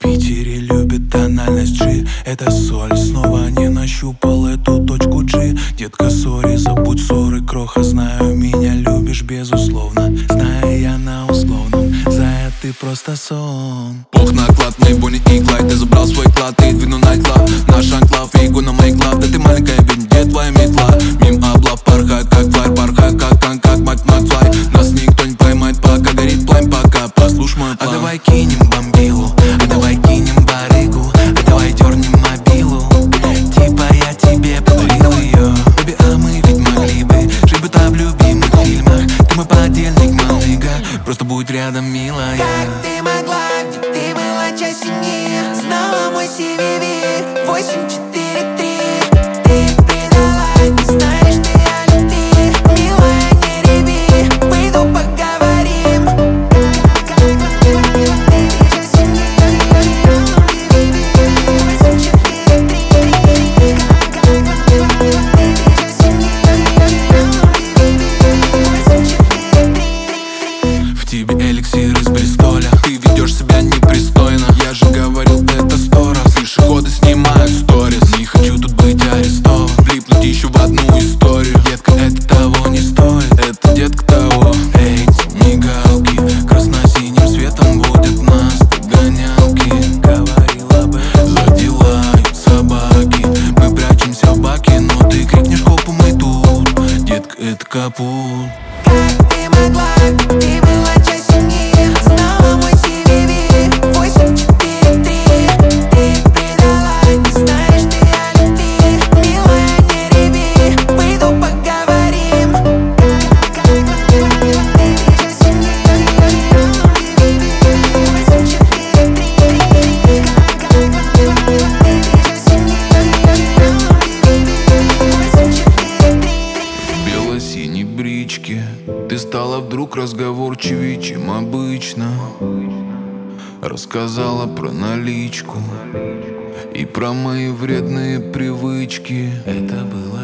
Питере любит тональность G. Это соль, снова не нащупал эту точку G. Детка, сори, забудь ссоры, кроха. Знаю, меня любишь, безусловно. Знаю, я на условном. Зая, ты просто сон. Бог наклад, мои Бонни и Клайд. Ты забрал свой клад, и двину найтлав. Наш анклав, и на моих глав. Да ты маленькая, ведь где твоя метла? Мим облав, порхает как флайр, порхает как мать Макфлай. Нас никто не поймает, пока горит пламя, пока послушай мой план. А давай кинем бомбилу, а давай кинем барыгу, а давай дернем мобилу. Типа я тебе подарил ее. Бэби, а мы ведь могли бы жить будто в любимых фильмах. Ты мой подельник, малыга, просто будь рядом, милая. Как ты могла, ведь ты была часть семьи. Знала мой CVV 843. Ты предала, не знаешь ты о любви. Милая, не реви, выйду поговорим. Ты часть семьи 843. В тебе эликсир из Бристоля. Ты ведешь себя непристойно. Я же говорил, это 100 раз. Пешеходы снимают сторис. Не хочу тут быть арестован, влипнуть еще в одну историю. Детка, это того не стоит. Это детка того. Эти мигалки красно-синим светом водят нас догонялки. Говорил об этом, задевают собаки. Мы прячемся в баке, но ты крикнешь копу, мы тут. Детка, это капут. Как ты могла, ты была часть семьи. Знала мой CVV 843. Ты предала, не знаешь ты о любви. Милая, не реви, выйду поговорим. Ты часть семьи 843. Ты часть семьи 843. В бело-синей бричке ты стала вдруг разговорчивее, чем обычно. Рассказала про наличку и про мои вредные привычки. Это было